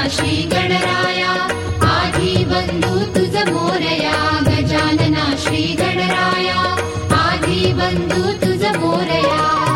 श्री गणराया आधी बंधू तुझ मोरया गजानना श्री गणराया आधी बंधू तुझ मोरया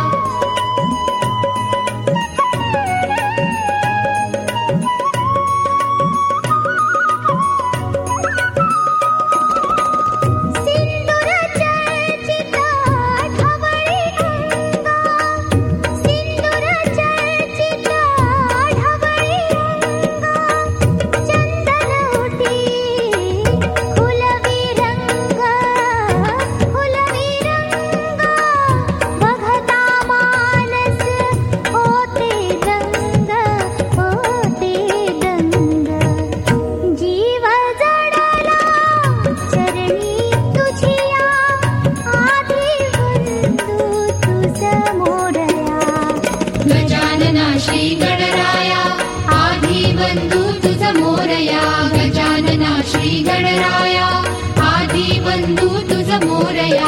गजानना श्री गणराया आधी बंधू तुझ मोरया गजानना श्री गणराया आधी बंधू तुझ मोरया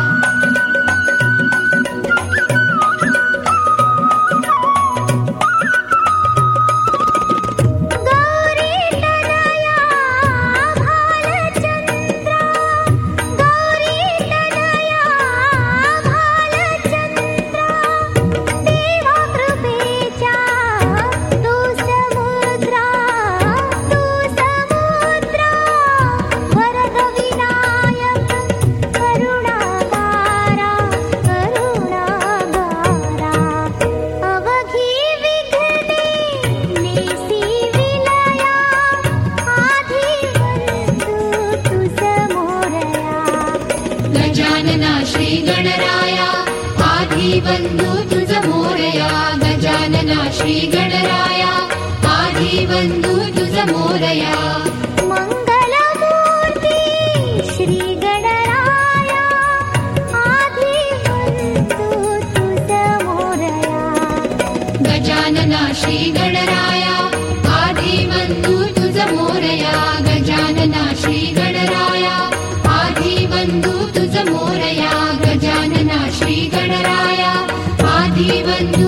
गजानना श्री गणराया आधी बंधू तुझ मोरया गजानना श्री गणराया आधी बंधू तुझ मोरया मंगलमूर्ती श्री गणराया आधी बंधू तुझ मोरया गजानना श्री गणराया आधी बंधू तुझ मोरया गजानना श्री गणराया आधी बंधू तुझ मोरया गजानना श्री गणराया आधी बंधू